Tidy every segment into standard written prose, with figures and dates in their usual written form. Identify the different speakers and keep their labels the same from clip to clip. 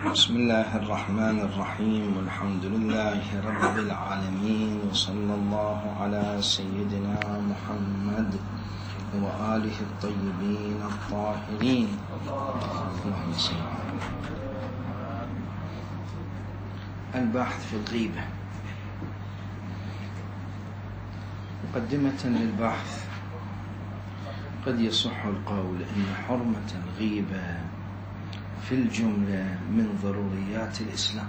Speaker 1: بسم الله الرحمن الرحيم، والحمد لله رب العالمين، وصلى الله على سيدنا محمد وآله الطيبين الطاهرين. اللهم صل على محمد. البحث في الغيبة. مقدمة للبحث: قد يصح القول إن حرمة الغيبة في الجملة من ضروريات الإسلام،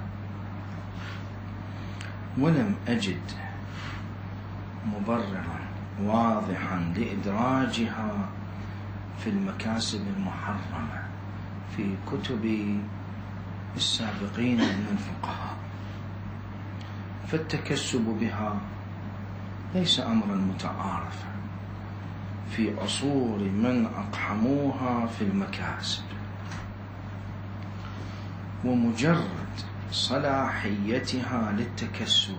Speaker 1: ولم أجد مبررا واضحا لإدراجها في المكاسب المحرمة في كتب السابقين من الفقهاء، فالتكسب بها ليس أمرا متعارفا في عصور من أقحموها في المكاسب، ومجرد صلاحيتها للتكسب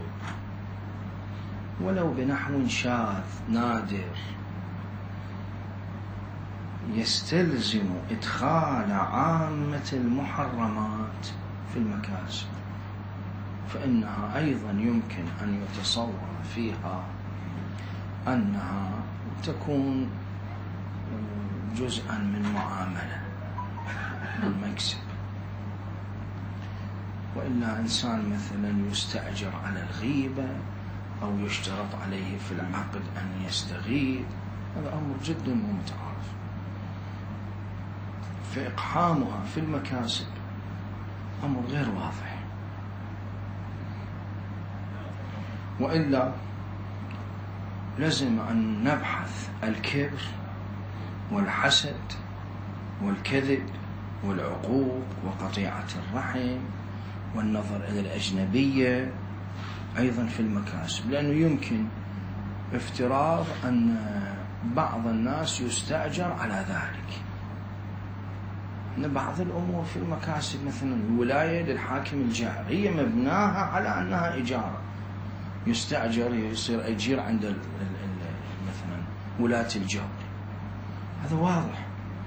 Speaker 1: ولو بنحو شاذ نادر يستلزم إدخال عامة المحرمات في المكاسب، فإنها أيضا يمكن أن يتصور فيها أنها تكون جزءا من معاملة المكسب. وإلا إنسان مثلا يستأجر على الغيبة أو يشترط عليه في العقد أن يستغيب، هذا أمر جدا مو متعارف، فإقحامها في المكاسب أمر غير واضح. وإلا لازم أن نبحث الكبر والحسد والكذب والعقوق وقطيعة الرحم والنظر إلى الأجنبية أيضا في المكاسب، لأنه يمكن افتراض أن بعض الناس يستأجر على ذلك. أن بعض الأمور في المكاسب مثلا الولاية للحاكم الجائر هي مبناها على أنها إجارة، يستأجر يصير أجير عند مثلا ولاة الجور، هذا واضح.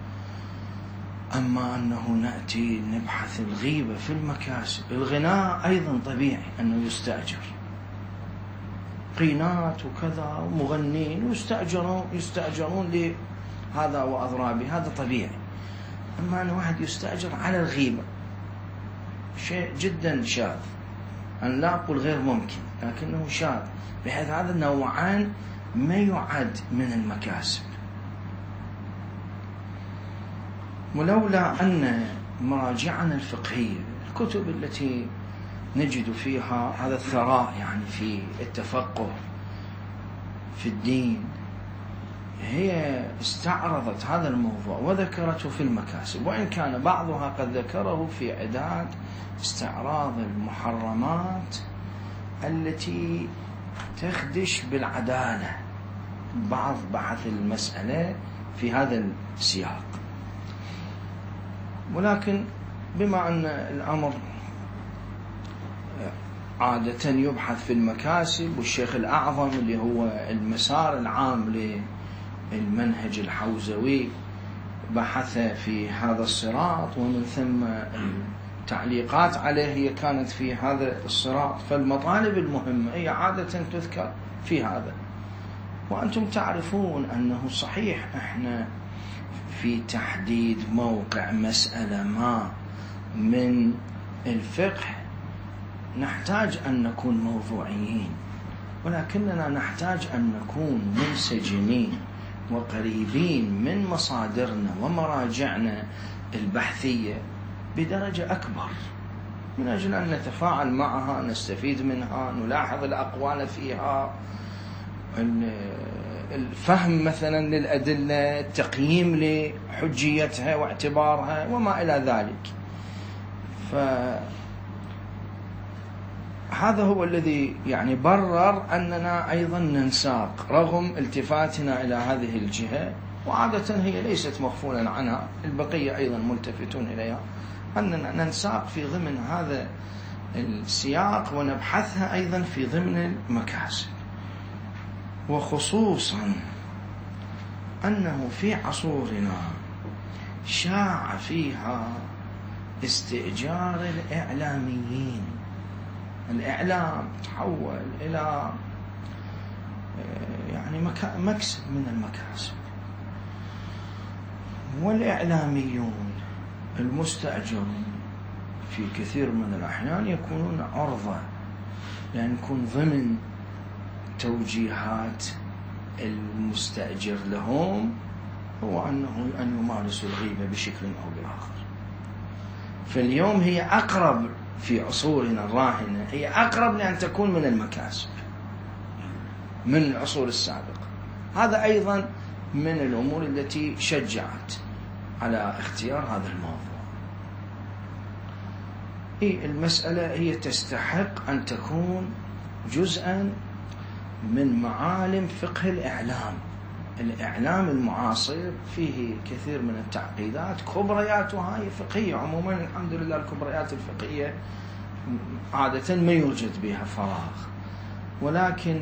Speaker 1: أما أنه نأتي نبحث الغيبة في المكاسب، الغناء أيضا طبيعي أنه يستأجر، قينات وكذا ومغنين يستأجرون لهذا وأضرابه، هذا طبيعي. أما أن واحد يستأجر على الغيبة شيء جدا شاذ، أن لا أقول غير ممكن لكنه شاذ، بحيث هذا النوعان ما يعد من المكاسب. ولولا أن مراجعنا الفقهية، الكتب التي نجد فيها هذا الثراء يعني في التفقه في الدين، هي استعرضت هذا الموضوع وذكرته في المكاسب، وإن كان بعضها قد ذكره في عداد استعراض المحرمات التي تخدش بالعدالة. بعض بحث المسألة في هذا السياق، ولكن بما أن الأمر عادة يبحث في المكاسب، والشيخ الأعظم اللي هو المسار العام للمنهج الحوزوي بحث في هذا الصراط، ومن ثم التعليقات عليه هي كانت في هذا الصراط، فالمطالب المهمة هي عادة تذكر في هذا. وأنتم تعرفون أنه صحيح إحنا في تحديد موقع مسألة ما من الفقه نحتاج أن نكون موضوعيين، ولكننا نحتاج أن نكون منسجمين وقريبين من مصادرنا ومراجعنا البحثية بدرجة أكبر، من أجل أن نتفاعل معها، نستفيد منها، نلاحظ الأقوال فيها، الفهم مثلا للأدلة، التقييم لحجيتها واعتبارها وما إلى ذلك. فهذا هو الذي يعني برر أننا أيضا ننساق رغم التفاتنا إلى هذه الجهة، وعادة هي ليست مغفولا عنها، البقية أيضا ملتفتون إليها، أننا ننساق في ضمن هذا السياق ونبحثها أيضا في ضمن المكاسب. وخصوصا أنه في عصورنا شاع فيها استئجار الإعلاميين. الإعلام تحول إلى يعني مكسب من المكاسب، والإعلاميون المستأجرون في كثير من الأحيان يكونون عرضة، لأن يكون ضمن توجيهات المستأجر لهم هو أن يمارسوا الغيبة بشكل أو بآخر. فاليوم هي أقرب في عصورنا الراهنة، هي أقرب لأن تكون من المكاسب من العصور السابقة. هذا أيضا من الأمور التي شجعت على اختيار هذا الموضوع. المسألة هي تستحق أن تكون جزءا من معالم فقه الإعلام. الإعلام المعاصر فيه كثير من التعقيدات، كبرياتها هي فقهية عموما. الحمد لله الكبريات الفقهية عادة ما يوجد بها فراغ، ولكن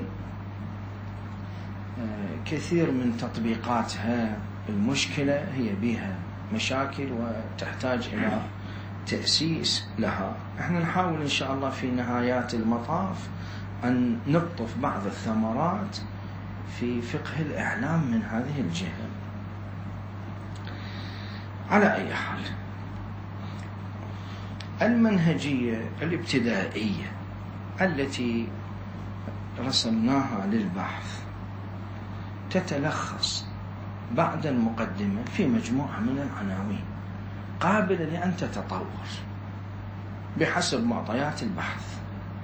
Speaker 1: كثير من تطبيقاتها المشكلة هي بها مشاكل وتحتاج إلى تأسيس لها. احنا نحاول إن شاء الله في نهايات المطاف أن نقطف بعض الثمرات في فقه الإعلام من هذه الجهة. على أي حال، المنهجية الابتدائية التي رسمناها للبحث تتلخص بعد المقدمة في مجموعة من العناوين قابلة لأن تتطور بحسب معطيات البحث.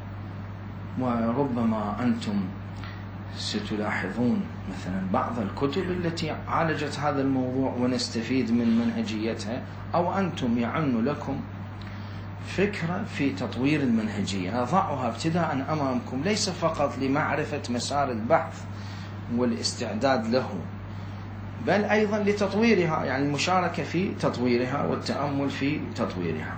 Speaker 1: وربما أنتم ستلاحظون مثلا بعض الكتب التي عالجت هذا الموضوع ونستفيد من منهجيتها، أو أنتم يعن لكم فكرة في تطوير المنهجية أضعها ابتداء أمامكم، ليس فقط لمعرفة مسار البحث والاستعداد له، بل أيضا لتطويرها، يعني المشاركة في تطويرها والتأمل في تطويرها.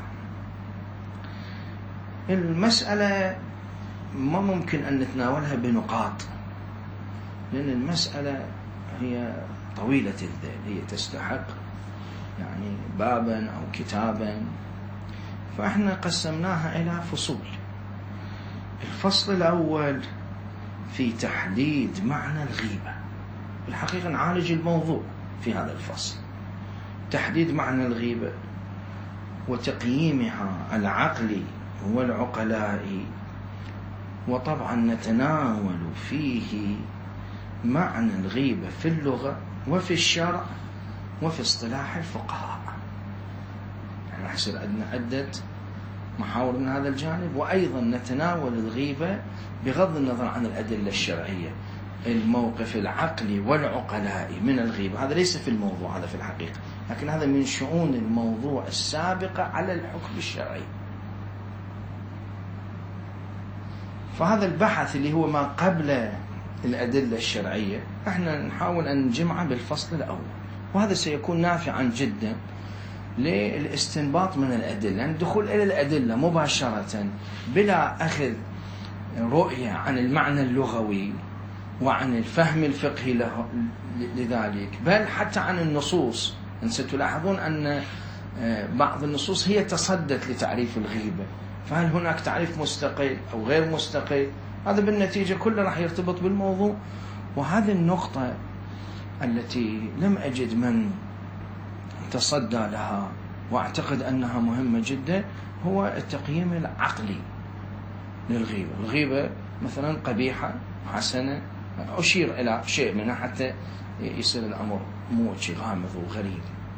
Speaker 1: المسألة ما ممكن أن نتناولها بنقاط، لأن المسألة هي طويلة الذيل، هي تستحق يعني بابا أو كتابا، فإحنا قسمناها إلى فصول. الفصل الأول في تحديد معنى الغيبة. بالحقيقة نعالج الموضوع في هذا الفصل، تحديد معنى الغيبة وتقييمها العقلي والعقلائي، وطبعا نتناول فيه معنى الغيبة في اللغة وفي الشرع وفي اصطلاح الفقهاء. يعني راح يصير عندنا عدة محاور من هذا الجانب، وأيضا نتناول الغيبة بغض النظر عن الأدلة الشرعية، الموقف العقلي والعقلائي من الغيبة. هذا ليس في الموضوع، هذا في الحقيقة، لكن هذا من شؤون الموضوع السابقة على الحكم الشرعي. فهذا البحث اللي هو ما قبل الأدلة الشرعية احنا نحاول أن نجمعه بالفصل الأول، وهذا سيكون نافعا جدا للاستنباط من الأدلة، يعني الدخول إلى الأدلة مباشرة بلا أخذ رؤية عن المعنى اللغوي وعن الفهم الفقهي لذلك، بل حتى عن النصوص. ستلاحظون أن بعض النصوص هي تصدت لتعريف الغيبة، فهل هناك تعريف مستقل أو غير مستقل؟ هذا بالنتيجة كله راح يرتبط بالموضوع. وهذه النقطة التي لم أجد من تصدى لها وأعتقد أنها مهمة جدا، هو التقييم العقلي للغيبة. الغيبة مثلا قبيحة حسنة، أشير إلى شيء منها حتى يصير الأمر مو شيء غامض وغريب.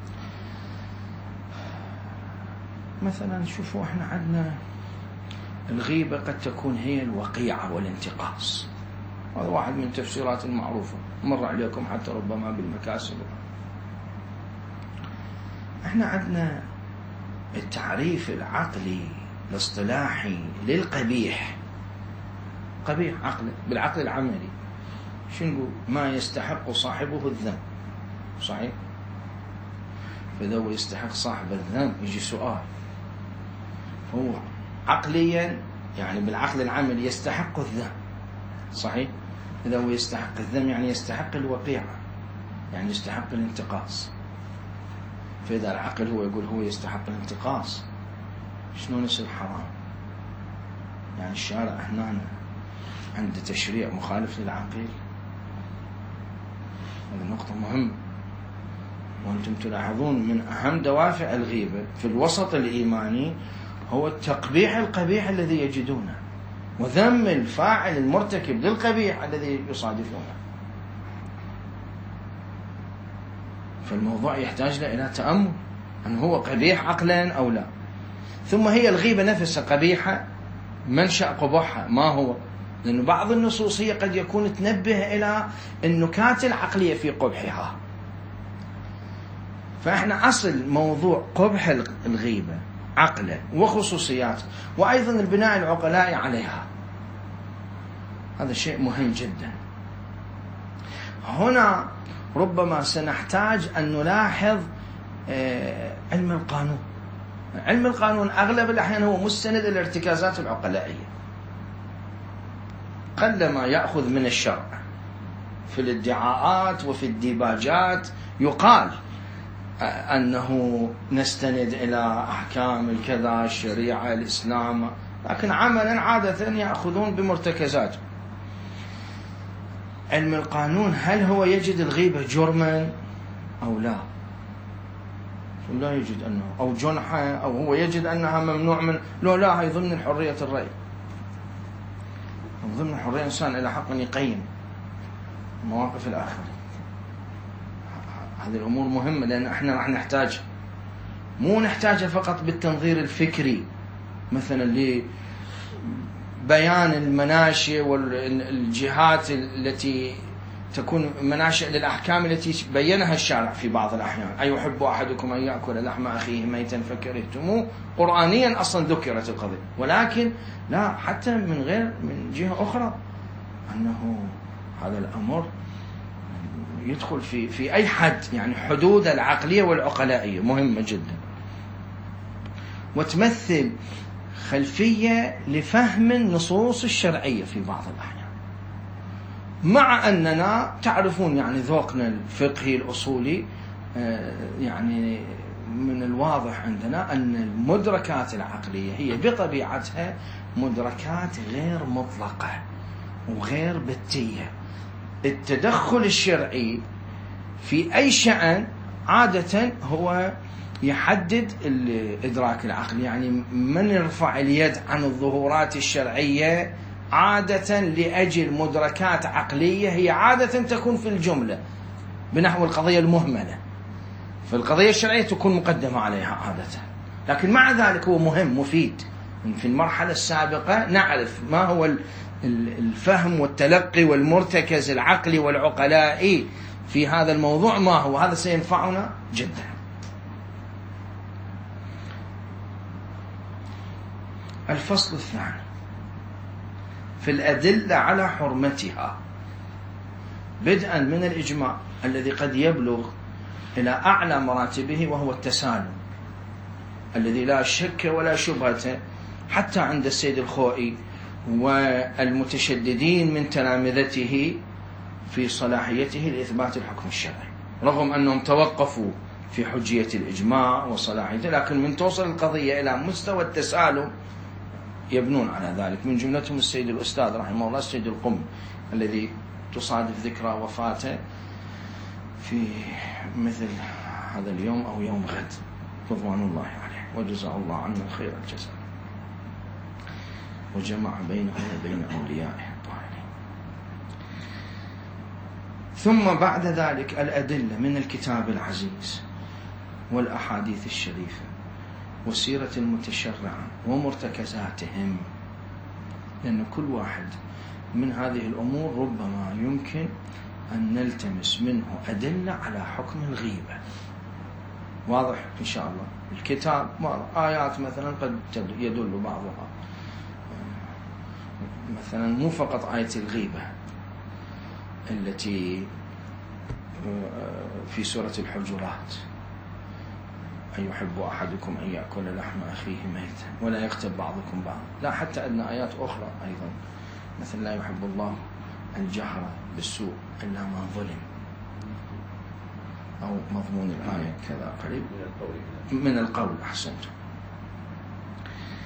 Speaker 1: مثلا شوفوا احنا عندنا الغيبة قد تكون هي الوقيعة والانتقاص، هذا واحد من التفسيرات المعروفة مر عليكم حتى ربما بالمكاسب. احنا عندنا التعريف العقلي الاصطلاحي للقبيح، قبيح عقل بالعقل العملي شو نقول؟ ما يستحق صاحبه الذنب، صحيح؟ فإذا هو يستحق صاحب الذنب يجي سؤال، فهو عقليا يعني بالعقل العملي يستحق الذنب، صحيح؟ إذا هو يستحق الذنب يعني يستحق الوقيعة، يعني يستحق الانتقاص. فإذا العقل هو يقول هو يستحق الانتقاص، شنو نسب حرام؟ يعني الشارع هنا عنده تشريع مخالف للعقل؟ هذه نقطة مهمة. وأنتم تلاحظون من أهم دوافع الغيبة في الوسط الإيماني هو التقبيح القبيح الذي يجدونه، وذم الفاعل المرتكب للقبيح الذي يصادفونه. فالموضوع يحتاج إلى تأمل، أن هو قبيح عقلا أو لا. ثم هي الغيبة نفسها قبيحة، منشأ قبحها ما هو؟ لأن بعض النصوص هي قد يكون تنبه إلى النكات العقلية في قبحها. فإحنا أصل موضوع قبح الغيبة عقلا وخصوصيات، وأيضا البناء العقلائي عليها، هذا شيء مهم جدا. هنا ربما سنحتاج أن نلاحظ علم القانون. علم القانون أغلب الأحيان هو مستند إلى الارتكازات العقلائية، قلما يأخذ من الشرع. في الادعاءات وفي الديباجات يقال أنه نستند إلى أحكام الكذا، الشريعة، الإسلام، لكن عملا عادة يأخذون بمرتكزات. علم القانون هل هو يجد الغيبة جرما أو لا؟ لا يجد أنه، أو جنحة، أو هو يجد أنها ممنوع من، لا هي ضمن حرية الرأي، ضمن حرية الإنسان إلى حق أن يقيم مواقف الآخرين. هذه الأمور مهمة، لأن احنا راح نحتاج، مو نحتاجها فقط بالتنظير الفكري مثلا لبيان المناشئ والجهات التي تكون مناشئ للأحكام التي بينها الشارع في بعض الأحيان. أيحب أحدكم أن يأكل لحم أخيه ميتا فكرهتموه، قرآنيا أصلا ذكرت القضية، ولكن لا، حتى من غير، من جهة أخرى، أنه هذا الأمر يدخل في أي حد، يعني حدود العقلية والعقلائية مهمة جدا، وتمثل خلفية لفهم النصوص الشرعية في بعض الأحيان. مع أننا تعرفون يعني ذوقنا الفقهي الأصولي، يعني من الواضح عندنا أن المدركات العقلية هي بطبيعتها مدركات غير مطلقة وغير بتية. التدخل الشرعي في أي شأن عادة هو يحدد الإدراك العقلي، يعني من يرفع اليد عن الظهورات الشرعية عادة لأجل مدركات عقلية هي عادة تكون في الجملة بنحو القضية المهملة، فالقضية الشرعية تكون مقدمة عليها عادة. لكن مع ذلك هو مهم مفيد. في المرحلة السابقة نعرف ما هو الفهم والتلقي والمرتكز العقلي والعقلائي في هذا الموضوع، ما هو، هذا سينفعنا جدا. الفصل الثاني في الأدلة على حرمتها، بدءا من الإجماع الذي قد يبلغ إلى أعلى مراتبه، وهو التسالم الذي لا شك ولا شبهة حتى عند السيد الخوئي والمتشددين من تلامذته في صلاحيته لإثبات الحكم الشرعي، رغم أنهم توقفوا في حجية الإجماع وصلاحيته، لكن من توصل القضية إلى مستوى التسالم يبنون على ذلك. من جملتهم السيد الأستاذ رحمه الله السيد القم، الذي تصادف ذكرى وفاته في مثل هذا اليوم أو يوم غد، رضوان الله عليه، وجزاه الله عنا خير الجزاء، وجمع بينه وبين أوليائه الطاهرين. ثم بعد ذلك الأدلة من الكتاب العزيز والأحاديث الشريفة وسيرة المتشرعة ومرتكزاتهم، لأن كل واحد من هذه الأمور ربما يمكن أن نلتمس منه أدلة على حكم الغيبة. واضح إن شاء الله. الكتاب آيات مثلا قد يدل بعضها، مثلا مو فقط آية الغيبة التي في سورة الحجرات، أيحب أحدكم أن يأكل لحم أخيه ميتا ولا يغتب بعضكم بعض، لا، حتى أن آيات أخرى أيضا مثل لا يحب الله الجهر بالسوء إلا ما ظلم، أو مضمون الآية كذا قريب من القول. أحسنت.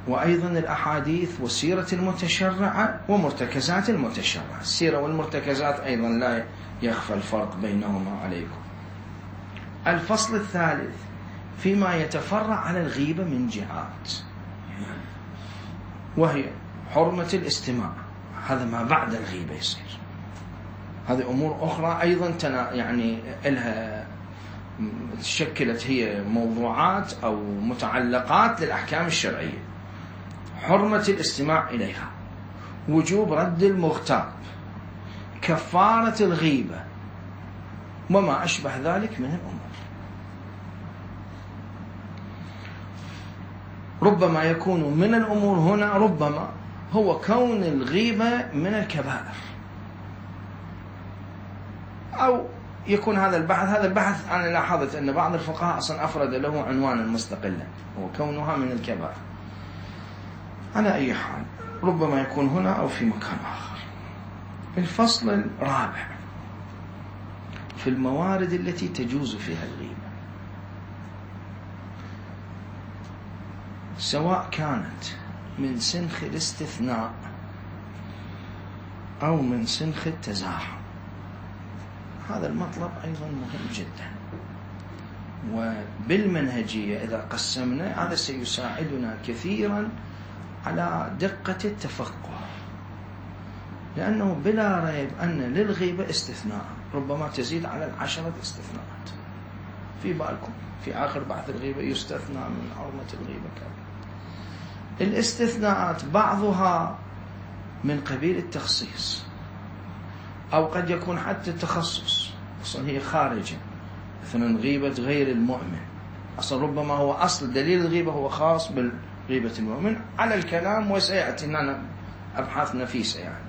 Speaker 1: وأيضا الأحاديث والسيرة المتشرعة ومرتكزات المتشرعة. السيرة والمرتكزات أيضا لا يخفى الفرق بينهما عليكم. الفصل الثالث فيما يتفرع على الغيبة من جهات، وهي حرمة الاستماع، هذا ما بعد الغيبة يصير. هذه أمور أخرى أيضا يعني إلها شكلت هي موضوعات أو متعلقات للأحكام الشرعية. حرمة الاستماع إليها، وجوب رد المغتاب، كفارة الغيبة، وما أشبه ذلك من الأمور. ربما يكون من الأمور هنا، ربما هو كون الغيبة من الكبائر، أو يكون هذا البحث أنا لاحظت أن بعض الفقهاء أصلا أفرد له عنوانا مستقلا، هو كونها من الكبائر. على أي حال ربما يكون هنا أو في مكان آخر. الفصل الرابع في الموارد التي تجوز فيها الغيبة، سواء كانت من سنخ الاستثناء أو من سنخ التزاحم. هذا المطلب أيضا مهم جدا، وبالمنهجية إذا قسمنا هذا سيساعدنا كثيرا على دقة التفقه، لأنه بلا ريب أن للغيبة استثناء ربما تزيد على 10 استثناءات. في بالكم في آخر بحث الغيبة يستثنى من حرمة الغيبة كذا. الاستثناءات بعضها من قبيل التخصيص، أو قد يكون حتى التخصص، أصلا هي خارجة، مثلا غيبة غير المؤمن، أصلا ربما هو أصل دليل الغيبة هو خاص بالغيبة المؤمن على الكلام، وسيأتي لنا أبحاث نفيسة. يعني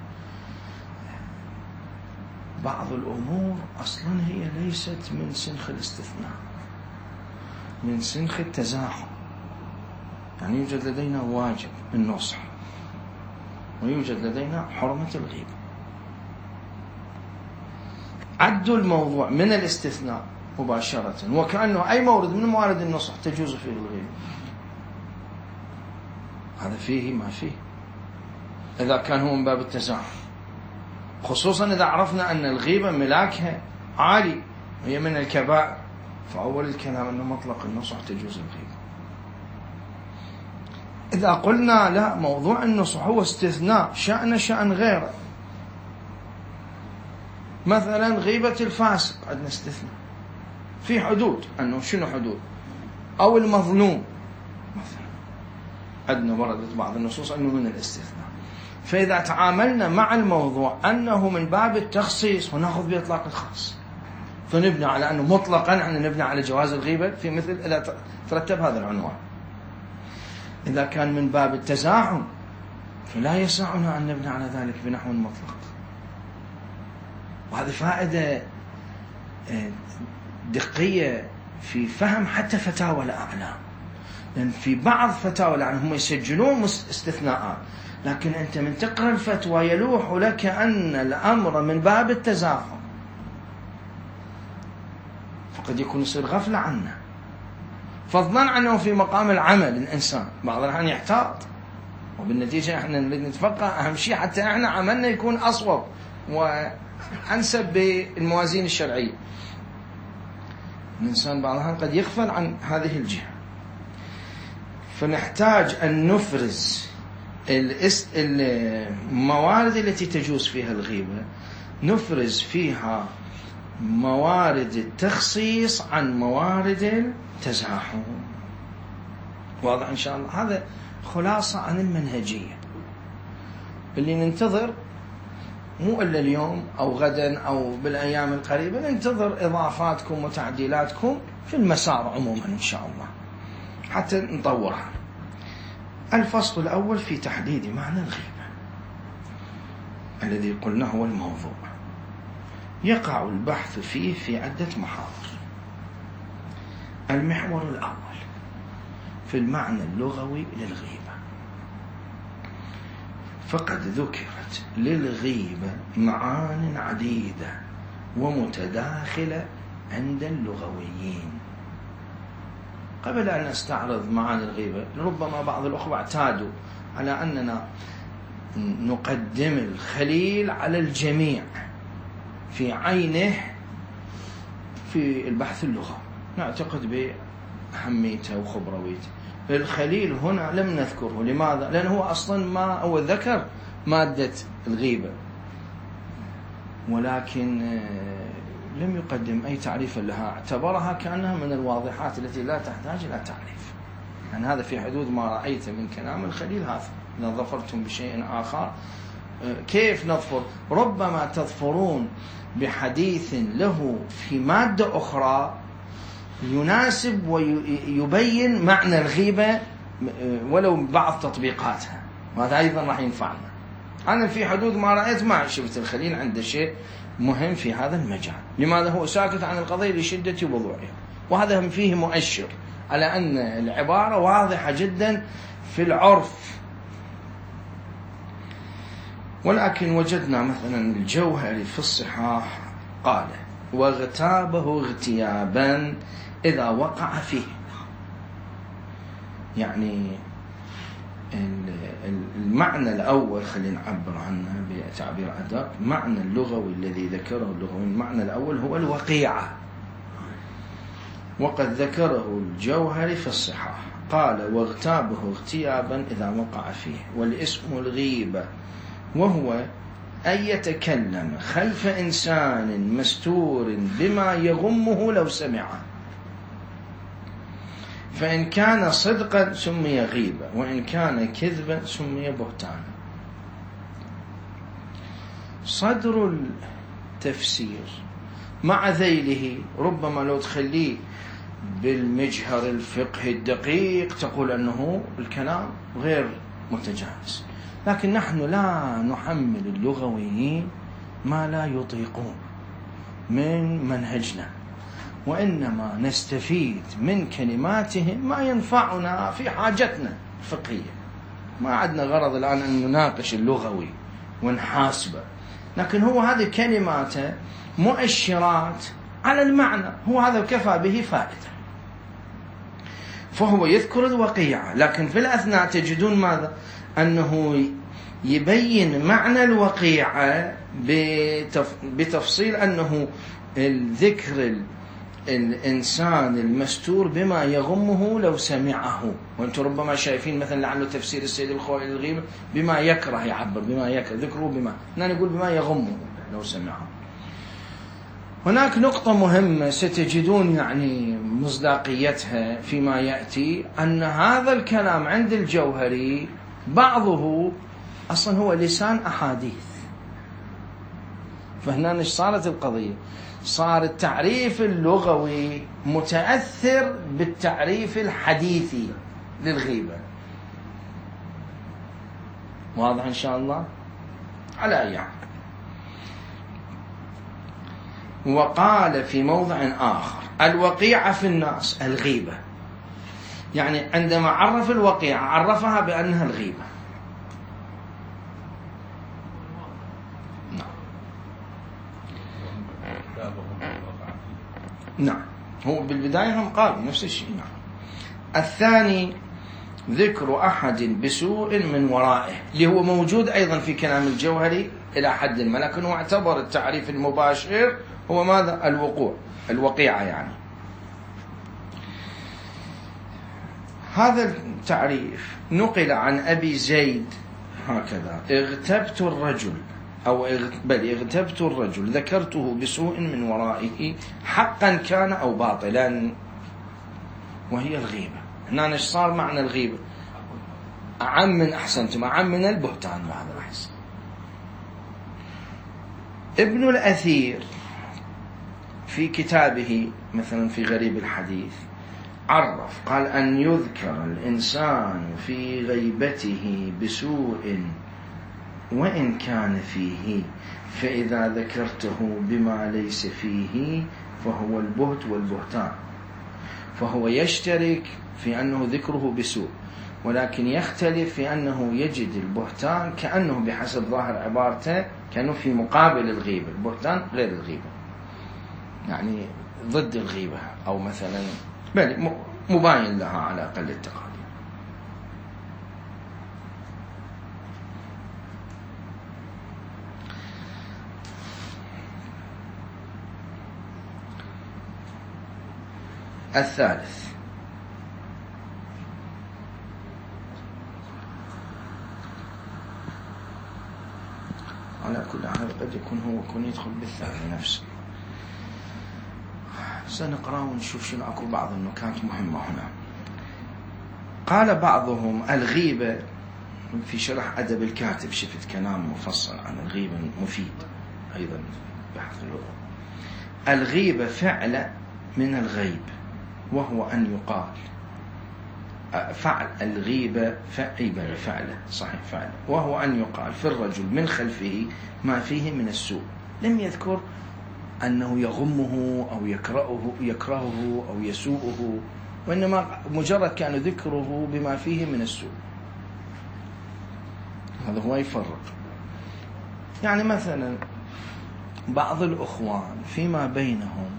Speaker 1: بعض الأمور أصلا هي ليست من سنخ الاستثناء، من سنخ التزاحم. يعني يوجد لدينا واجب النصح، ويوجد لدينا حرمة الغيبة. عدوا الموضوع من الاستثناء مباشرة، وكأنه أي مورد من موارد النصح تجوز فيه الغيبة. هذا فيه ما فيه إذا كان هو من باب التزاحم، خصوصا إذا عرفنا أن الغيبة ملاكها عالي وهي من الكبائر، فأول الكلام أنه مطلق النصح تجوز الغيبة. إذا قلنا لا، موضوع النصح هو استثناء، شأن غيره، مثلا غيبة الفاسق عندنا استثناء في حدود، أنه شنو حدود، أو المظلوم مثلا عندنا وردت بعض النصوص أنه من الاستثناء. فإذا تعاملنا مع الموضوع أنه من باب التخصيص ونأخذ بإطلاق الخاص، فنبنى على أنه مطلقا نبنى على جواز الغيبة في مثل إذا ترتب هذا العنوان. إذا كان من باب التزاحم فلا يسعنا أن نبنى على ذلك بنحو مطلق. وهذه فائدة دقية في فهم حتى فتاوى الأعلام، لأن في بعض فتاوى الأعلام هم يسجلون استثناءات، لكن أنت من تقرأ الفتوى يلوح لك أن الأمر من باب التزاحم، فقد يكون يصير غفلة عنه، فضلا عنه في مقام العمل. الإنسان بعض الأحيان يحتاط، وبالنتيجة احنا نريد نتفقه أهم شيء حتى احنا عملنا يكون أصوب وأنسب بالموازين الشرعية. الإنسان بعض الأحيان قد يغفل عن هذه الجهة، فنحتاج أن نفرز الموارد التي تجوز فيها الغيبة، نفرز فيها موارد التخصيص عن موارد التزاحم. واضح إن شاء الله؟ هذا خلاصة عن المنهجية اللي ننتظر، مو إلا اليوم أو غدا أو بالأيام القريبة، ننتظر إضافاتكم وتعديلاتكم في المسار عموما إن شاء الله حتى نطورها. الفصل الأول في تحديد معنى الغيبة الذي قلنا هو الموضوع، يقع البحث فيه في عدة محاور. المحور الأول في المعنى اللغوي للغيبة، فقد ذكرت للغيبة معان عديدة ومتداخلة عند اللغويين. قبل أن نستعرض معاني الغيبة، ربما بعض الأخوة اعتادوا على أننا نقدم الخليل على الجميع في عينه في البحث اللغوي، نعتقد بأهميته وخبرويته. الخليل هنا لم نذكره، لماذا؟ لأنه هو أصلا ما هو ذكر مادة الغيبة، ولكن لم يقدم أي تعريف لها، اعتبرها كأنها من الواضحات التي لا تحتاج إلى تعريف. يعني هذا في حدود ما رأيت من كلام الخليل. هذا إذا ظفرتم بشيء آخر كيف نظفر؟ ربما تظفرون بحديث له في مادة أخرى يناسب ويبين معنى الغيبة ولو بعض تطبيقاتها، وهذا أيضا راح ينفعنا. أنا في حدود ما رأيت ما شفت الخليل عنده شيء مهم في هذا المجال. لماذا هو ساكت عن القضية؟ لشدة وضوحها، وهذا فيه مؤشر على أن العبارة واضحة جدا في العرف. ولكن وجدنا مثلا الجوهري في الصحاح قال: واغتابه اغتيابا إذا وقع فيه. يعني المعنى الأول خلينا نعبر عنه بتعبير أدق، معنى اللغوي الذي ذكره اللغوي، المعنى الأول هو الوقيعة، وقد ذكره الجوهري في الصحاح قال: واغتابه اغتيابا إذا وقع فيه. والاسم الغيبة، وهو أن يتكلم خلف إنسان مستور بما يغمه لو سمعه، فإن كان صدقا سمي غيبة، وإن كان كذبا سمي بهتانا. صدر التفسير مع ذيله ربما لو تخليه بالمجهر الفقهي الدقيق تقول أنه الكلام غير متجانس، لكن نحن لا نحمل اللغويين ما لا يطيقون من منهجنا، وإنما نستفيد من كلماتهم ما ينفعنا في حاجتنا الفقهية. ما عندنا غرض الآن أن نناقش اللغوي ونحاسبه، لكن هو هذه كلماته مؤشرات على المعنى، هو هذا كفى به فائدة. فهو يذكر الوقيعة، لكن في الأثناء تجدون ماذا؟ أنه يبين معنى الوقيعة بتفصيل أنه الذكر الإنسان المستور بما يغمه لو سمعه. وأنتم ربما شايفين مثلا لعله تفسير السيد الخوئي للغيبة بما يكره، يعبر بما يكره، ذكره بما، نقول بما يغمه لو سمعه. هناك نقطة مهمة ستجدون يعني مصداقيتها فيما يأتي، أن هذا الكلام عند الجوهري بعضه أصلا هو لسان أحاديث. فهنا إيش صارت القضية؟ صار التعريف اللغوي متأثر بالتعريف الحديثي للغيبة. واضح إن شاء الله؟ على أي حال. وقال في موضع آخر: الوقيعة في الناس الغيبة. يعني عندما عرف الوقيعة عرفها بأنها الغيبة. نعم، هو بالبداية هم قالوا نفس الشيء. نعم. الثاني ذكر أحد بسوء من ورائه، اللي هو موجود أيضا في كلام الجوهري إلى حد ما، لكن هو اعتبر التعريف المباشر هو ماذا؟ الوقوع، الوقيعة يعني. هذا التعريف نقل عن أبي زيد هكذا: اغتبت الرجل، أو اغتبت الرجل ذكرته بسوء من ورائه حقا كان أو باطلا، وهي الغيبة. هنا ايش صار معنى الغيبة؟ أعم من، أحسنتم، أعم من البهتان بعد الأحسن. ابن الأثير في كتابه مثلا في غريب الحديث عرف، قال: أن يذكر الإنسان في غيبته بسوء وإن كان فيه، فإذا ذكرته بما ليس فيه فهو البهت والبهتان. فهو يشترك في أنه ذكره بسوء، ولكن يختلف في أنه يجد البهتان كأنه بحسب ظاهر عبارته كأنه في مقابل الغيبة. البهتان غير الغيبة، يعني ضد الغيبة، أو مثلا مباين لها على أقل التقادير. الثالث على كل حال قد يكون يدخل بالثاني نفسه. سنقرأ ونشوف شنو أكو بعض النكات مهمة هنا. قال بعضهم الغيبة في شرح أدب الكاتب، شفت كلام مفصل عن الغيبة مفيد أيضا بحث اللغة. الغيبة فعل من الغيب، وهو أن يقال فعل الغيبة فعله صحيح فعله، وهو أن يقال في الرجل من خلفه ما فيه من السوء. لم يذكر أنه يغمه أو يكرهه أو يسوءه، وإنما مجرد كان ذكره بما فيه من السوء. هذا هو يفرق. يعني مثلا بعض الأخوان فيما بينهم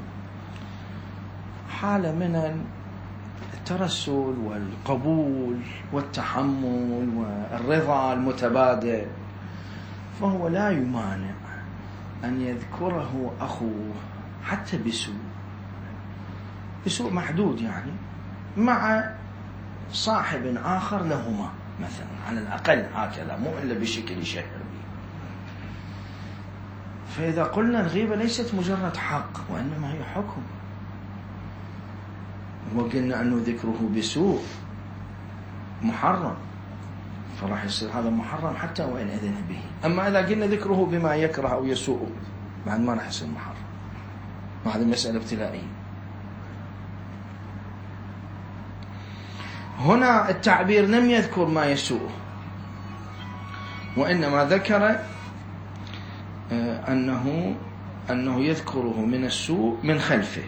Speaker 1: حالة من الترسل والقبول والتحمل والرضا المتبادل، فهو لا يمانع أن يذكره أخوه حتى بسوء محدود، يعني مع صاحب آخر لهما مثلا على الأقل هكذا، مو إلا بشكل يشهر به. فإذا قلنا الغيبة ليست مجرد حق وإنما هي حكم، وقلنا أنه ذكره بسوء محرم، فراح يصير هذا محرم حتى وإن أذن به. أما إذا قلنا ذكره بما يكره أو يسوء بعد ما راح يصير محرم، وهذه مسألة ابتلائية. هنا التعبير لم يذكر ما يسوء، وإنما ذكر أنه يذكره من السوء من خلفه.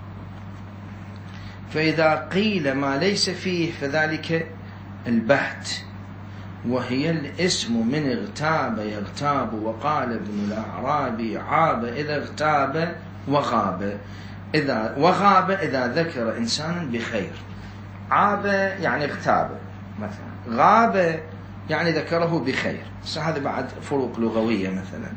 Speaker 1: فإذا قيل ما ليس فيه فذلك البهت، وهي الاسم من اغتاب يغتاب، وقال ابن الأعرابي عاب إذا اغتاب وغاب. إذا ذكر إنسانا بخير، عاب يعني اغتاب مثلا، غاب يعني ذكره بخير. هذا بعد فروق لغوية مثلا.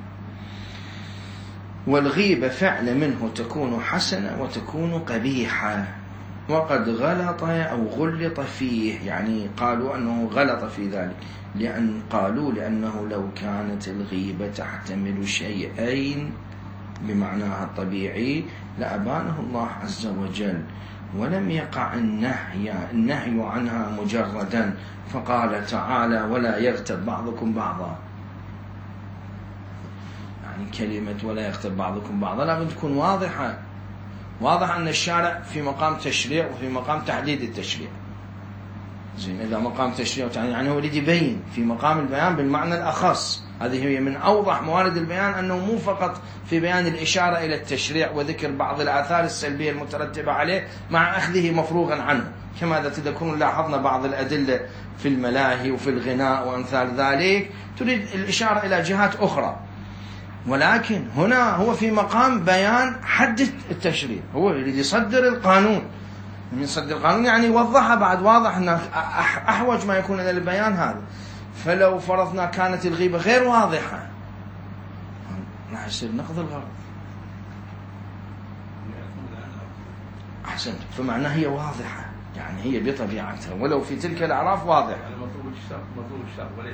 Speaker 1: والغيبة فعل منه تكون حسنة وتكون قبيحة، وقد غلط أو غلط فيه، يعني قالوا أنه غلط في ذلك، لأنه لو كانت الغيبة تحتمل شيئين بمعناها الطبيعي لأبانه الله عز وجل، ولم يقع النهي عنها مجردا، فقال تعالى ولا يغتب بعضكم بعضا. يعني كلمة ولا يغتب بعضكم بعضا لابد تكون واضح أن الشارع في مقام تشريع وفي مقام تحديد التشريع. زين، إذا مقام تشريع يعني هو يريد يبين في مقام البيان بالمعنى الأخص. هذه هي من أوضح موارد البيان، أنه مو فقط في بيان الإشارة إلى التشريع وذكر بعض الآثار السلبية المترتبة عليه مع أخذه مفروغا عنه، كما إذا تذكرون لاحظنا بعض الأدلة في الملاهي وفي الغناء وأمثال ذلك تريد الإشارة إلى جهات أخرى. ولكن هنا هو في مقام بيان حد التشريع، هو يريد يصدر القانون. من يصدر القانون يعني يوضحها بعد واضح أنه أحوج ما يكون إلى البيان هذا. فلو فرضنا كانت الغيبة غير واضحة راح يصير نقض الغرض. أحسنت، فمعناها هي واضحة، يعني هي بطبيعتها ولو في تلك الأعراف واضحة.
Speaker 2: يعني مطلوب الشرط وليس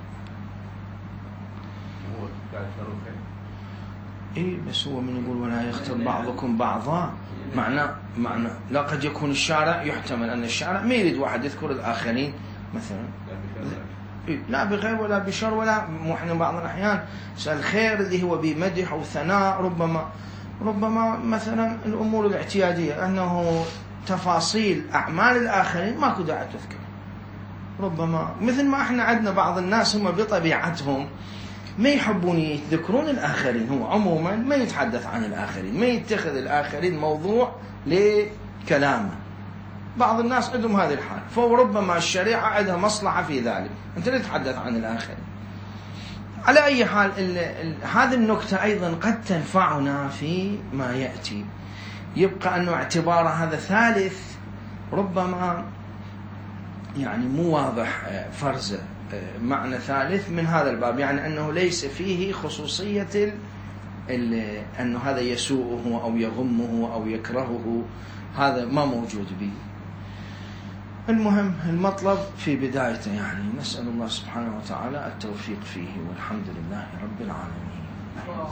Speaker 2: هو كان
Speaker 1: إيه، بس هو من يقول ولا يغتب بعضكم بعضا معنى لا، قد يكون الشارع يحتمل أن الشارع ما يريد واحد يذكر الآخرين مثلا، لا بغير ولا بشر ولا احنا بعض الأحيان الخير اللي هو بمدح أو ثناء، ربما مثلا الأمور الاعتيادية أنه تفاصيل أعمال الآخرين ماكو داعي تذكر. ربما مثل ما احنا عندنا بعض الناس هم بطبيعتهم ما يحبون يذكرون الآخرين، هو عموما ما يتحدث عن الآخرين، ما يتخذ الآخرين موضوع لكلامه. بعض الناس عندهم هذه الحال، فربما الشريعة عندها مصلحة في ذلك، أنت لا تتحدث عن الآخرين. على أي حال هذه النكتة أيضا قد تنفعنا في ما يأتي. يبقى أنه اعتبار هذا ثالث ربما يعني مو واضح فرزه معنى ثالث من هذا الباب، يعني أنه ليس فيه خصوصية أنه هذا يسوءه أو يغمه أو يكرهه، هذا ما موجود به. المهم المطلب في بدايته يعني نسأل الله سبحانه وتعالى التوفيق فيه، والحمد لله رب العالمين.